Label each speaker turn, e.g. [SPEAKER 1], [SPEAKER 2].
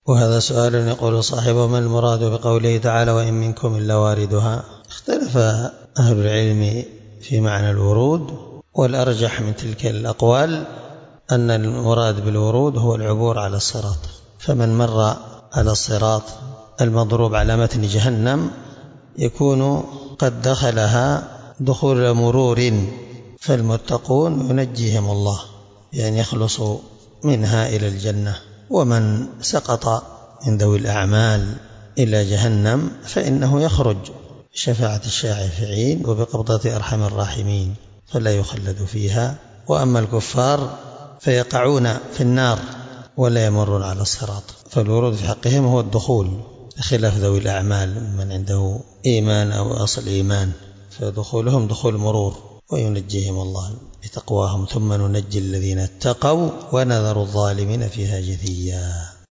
[SPEAKER 1] وهذا سؤال يقول صاحبه: ما المراد بقوله تعالى وإن منكم إلا واردها؟ اختلف أهل العلم في معنى الورود، والأرجح من تلك الأقوال أن المراد بالورود هو العبور على الصراط، فمن مر على الصراط المضروب على متن جهنم يكون قد دخلها دخول مرور، فالمتقون ينجيهم الله يعني يخلص منها إلى الجنة، ومن سقط من ذوي الأعمال إلى جهنم فإنه يخرج بشفاعة الشافعين وبقبضة أرحم الراحمين فلا يخلد فيها. وأما الكفار فيقعون في النار ولا يمرون على الصراط، فالورود في حقهم هو الدخول، بخلاف ذوي الأعمال من عنده إيمان أو أصل إيمان فدخولهم دخول مرور وينجيهم الله بتقواهم. ثم ننجي الذين اتقوا ونذر الظالمين فيها جثيا.